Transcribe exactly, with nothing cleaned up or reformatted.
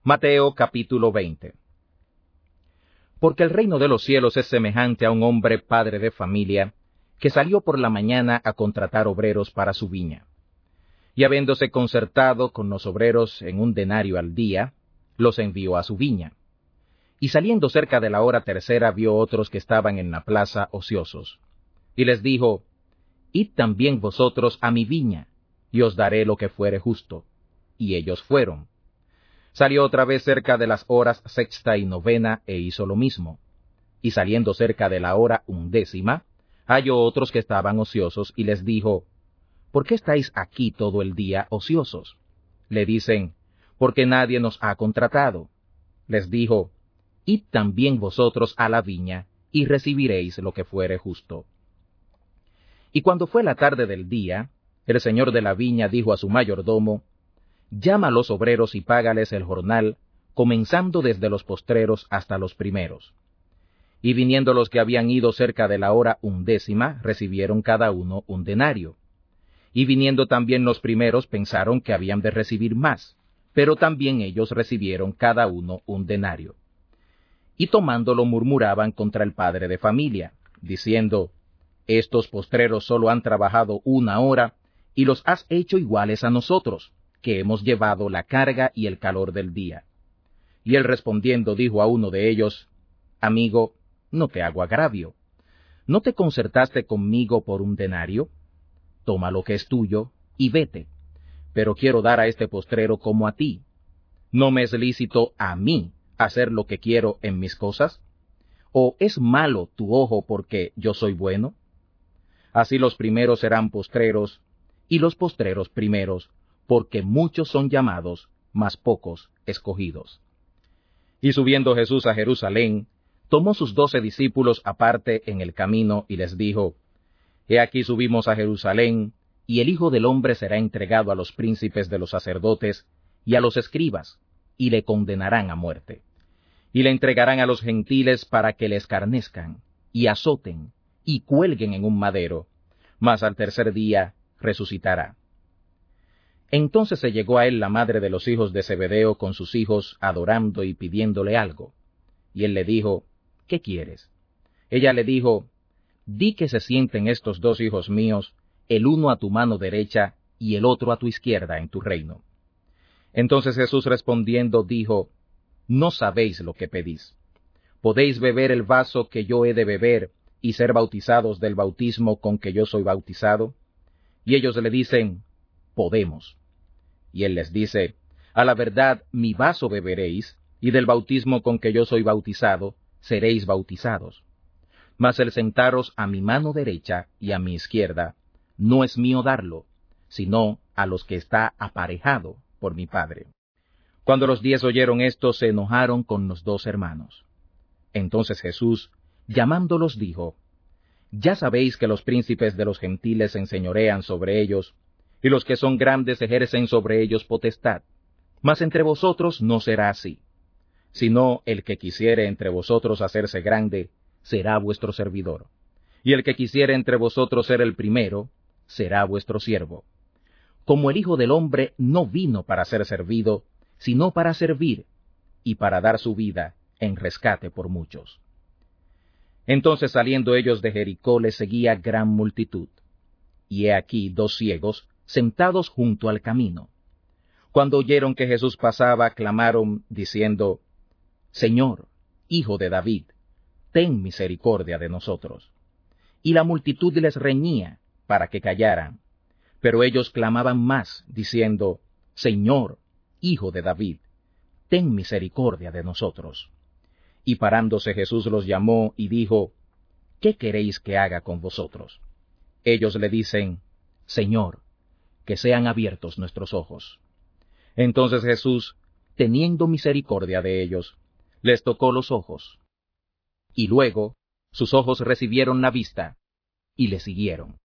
Mateo capítulo veinte. Porque el reino de los cielos es semejante a un hombre padre de familia, que salió por la mañana a contratar obreros para su viña. Y habiéndose concertado con los obreros en un denario al día, los envió a su viña. Y saliendo cerca de la hora tercera vio otros que estaban en la plaza ociosos. Y les dijo, Id también vosotros a mi viña, y os daré lo que fuere justo. Y ellos fueron. Salió otra vez cerca de las horas sexta y novena, e hizo lo mismo. Y saliendo cerca de la hora undécima, halló otros que estaban ociosos, y les dijo, ¿Por qué estáis aquí todo el día ociosos? Le dicen, porque nadie nos ha contratado. Les dijo, Id también vosotros a la viña, y recibiréis lo que fuere justo. Y cuando fue la tarde del día, el señor de la viña dijo a su mayordomo, Llama a los obreros y págales el jornal, comenzando desde los postreros hasta los primeros. Y viniendo los que habían ido cerca de la hora undécima, recibieron cada uno un denario. Y viniendo también los primeros, pensaron que habían de recibir más, pero también ellos recibieron cada uno un denario. Y tomándolo murmuraban contra el padre de familia, diciendo, Estos postreros solo han trabajado una hora, y los has hecho iguales a nosotros, que hemos llevado la carga y el calor del día. Y él respondiendo dijo a uno de ellos, Amigo, no te hago agravio. ¿No te concertaste conmigo por un denario? Toma lo que es tuyo y vete. Pero quiero dar a este postrero como a ti. ¿No me es lícito a mí hacer lo que quiero en mis cosas? ¿O es malo tu ojo porque yo soy bueno? Así los primeros serán postreros, y los postreros primeros, porque muchos son llamados, mas pocos escogidos. Y subiendo Jesús a Jerusalén, tomó sus doce discípulos aparte en el camino, y les dijo, He aquí subimos a Jerusalén, y el Hijo del Hombre será entregado a los príncipes de los sacerdotes y a los escribas, y le condenarán a muerte. Y le entregarán a los gentiles para que le escarnezcan, y azoten, y cuelguen en un madero, mas al tercer día resucitará. Entonces se llegó a él la madre de los hijos de Zebedeo con sus hijos, adorando y pidiéndole algo. Y él le dijo, ¿qué quieres? Ella le dijo, Di que se sienten estos dos hijos míos, el uno a tu mano derecha y el otro a tu izquierda en tu reino. Entonces Jesús respondiendo dijo, No sabéis lo que pedís. ¿Podéis beber el vaso que yo he de beber y ser bautizados del bautismo con que yo soy bautizado? Y ellos le dicen, Podemos. Y él les dice, A la verdad, mi vaso beberéis, y del bautismo con que yo soy bautizado, seréis bautizados. Mas el sentaros a mi mano derecha y a mi izquierda, no es mío darlo, sino a los que está aparejado por mi Padre. Cuando los diez oyeron esto, se enojaron con los dos hermanos. Entonces Jesús, llamándolos, dijo, Ya sabéis que los príncipes de los gentiles se enseñorean sobre ellos, y los que son grandes ejercen sobre ellos potestad. Mas entre vosotros no será así. Sino el que quisiere entre vosotros hacerse grande, será vuestro servidor. Y el que quisiere entre vosotros ser el primero, será vuestro siervo. Como el Hijo del Hombre no vino para ser servido, sino para servir, y para dar su vida en rescate por muchos. Entonces saliendo ellos de Jericó les seguía gran multitud. Y he aquí dos ciegos, sentados junto al camino. Cuando oyeron que Jesús pasaba, clamaron, diciendo, Señor, Hijo de David, ten misericordia de nosotros. Y la multitud les reñía para que callaran. Pero ellos clamaban más, diciendo, Señor, Hijo de David, ten misericordia de nosotros. Y parándose Jesús los llamó y dijo, ¿Qué queréis que haga con vosotros? Ellos le dicen, Señor, que sean abiertos nuestros ojos. Entonces Jesús, teniendo misericordia de ellos, les tocó los ojos. Y luego sus ojos recibieron la vista, y le siguieron.